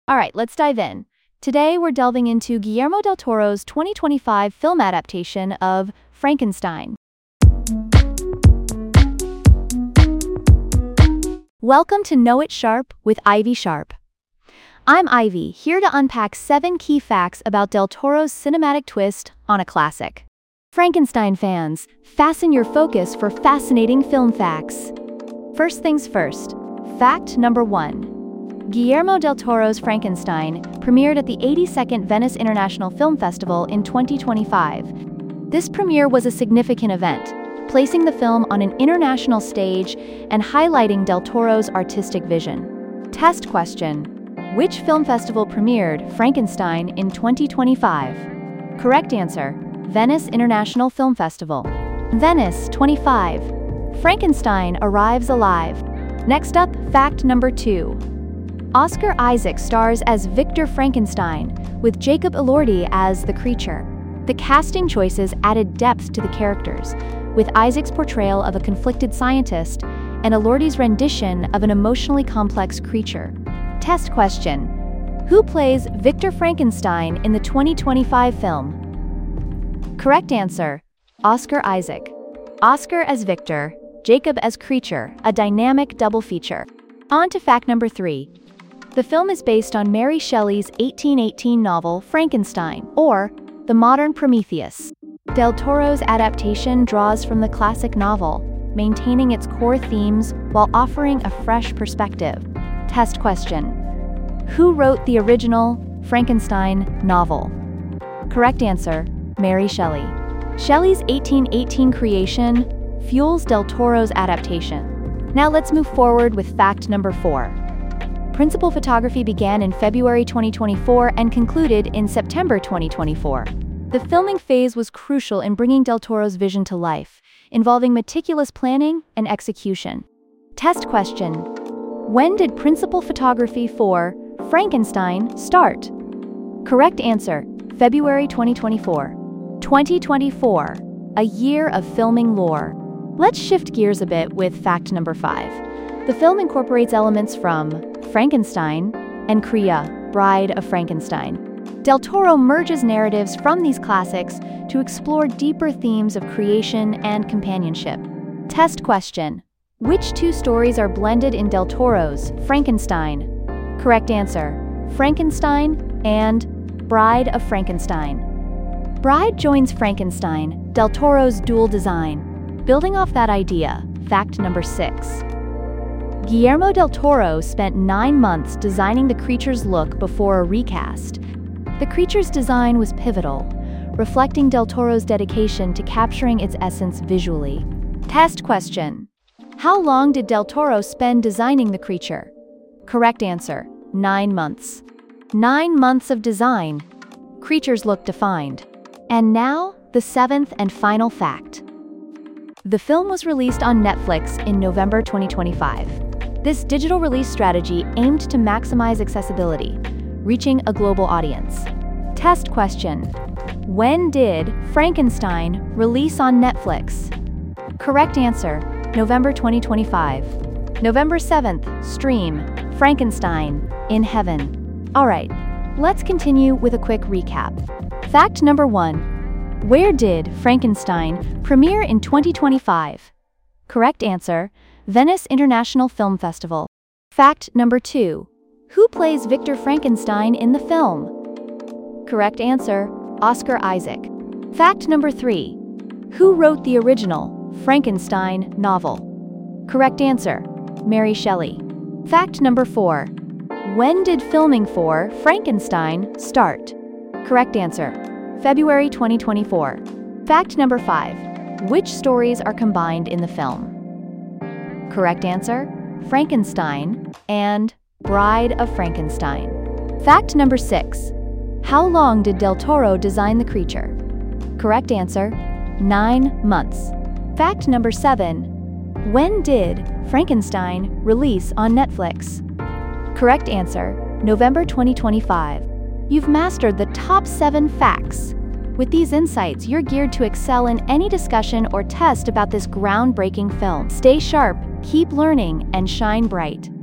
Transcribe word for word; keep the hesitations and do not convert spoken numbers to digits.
All right, let's dive in. Today we're delving into Guillermo del Toro's twenty twenty-five film adaptation of Frankenstein. Welcome to Know It Sharp with Ivy Sharp. I'm Ivy, here to unpack seven key facts about Del Toro's cinematic twist on a classic. Frankenstein fans, fasten your focus for fascinating film facts. First things first. Fact number one. Guillermo del Toro's Frankenstein premiered at the eighty-second Venice International Film Festival in twenty twenty-five. This premiere was a significant event, placing the film on an international stage and highlighting del Toro's artistic vision. Test question: which film festival premiered Frankenstein in twenty twenty-five? Correct answer: Venice International Film Festival. Venice twenty-five. Frankenstein arrives alive. Next up, fact number two. Oscar Isaac stars as Victor Frankenstein, with Jacob Elordi as the creature. The casting choices added depth to the characters, with Isaac's portrayal of a conflicted scientist and Elordi's rendition of an emotionally complex creature. Test question: who plays Victor Frankenstein in the twenty twenty-five film? Correct answer: Oscar Isaac. Oscar as Victor, Jacob as creature, a dynamic double feature. On to fact number three. The film is based on Mary Shelley's eighteen eighteen novel Frankenstein, or The Modern Prometheus. Del Toro's adaptation draws from the classic novel, maintaining its core themes while offering a fresh perspective. Test question: who wrote the original Frankenstein novel? Correct answer: Mary Shelley. Shelley's eighteen eighteen creation fuels Del Toro's adaptation. Now let's move forward with fact number four. Principal photography began in February twenty twenty-four and concluded in September twenty twenty-four. The filming phase was crucial in bringing Del Toro's vision to life, involving meticulous planning and execution. Test question: when did principal photography for Frankenstein start? Correct answer: February twenty twenty-four. twenty twenty-four, a year of filming lore. Let's shift gears a bit with fact number five. The film incorporates elements from Frankenstein and Crea, Bride of Frankenstein. Del Toro merges narratives from these classics to explore deeper themes of creation and companionship. Test question: which two stories are blended in Del Toro's Frankenstein? Correct answer: Frankenstein and Bride of Frankenstein. Bride joins Frankenstein, Del Toro's dual design. Building off that idea, fact number six. Guillermo del Toro spent nine months designing the creature's look before a recast. The creature's design was pivotal, reflecting Del Toro's dedication to capturing its essence visually. Test question: how long did Del Toro spend designing the creature? Correct answer: nine months. Nine months of design. Creature's look defined. And now, the seventh and final fact. The film was released on Netflix in November twenty twenty-five. This digital release strategy aimed to maximize accessibility, reaching a global audience. Test question: when did Frankenstein release on Netflix? Correct answer: November twenty twenty-five. November seventh, stream Frankenstein in Heaven. All right, let's continue with a quick recap. Fact number one. Where did Frankenstein premiere in twenty twenty-five? Correct answer: Venice International Film Festival. Fact number two. Who plays Victor Frankenstein in the film? Correct answer: Oscar Isaac. Fact number three. Who wrote the original Frankenstein novel? Correct answer: Mary Shelley. Fact number four. When did filming for Frankenstein start? Correct answer: February twenty twenty-four. Fact number five. Which stories are combined in the film? Correct answer: Frankenstein and Bride of Frankenstein. Fact number six. How long did Del Toro design the creature? Correct answer: nine months. Fact number seven. When did Frankenstein release on Netflix? Correct answer: November twenty twenty-five. You've mastered the top seven facts. With these insights, you're geared to excel in any discussion or test about this groundbreaking film. Stay sharp, keep learning, and shine bright.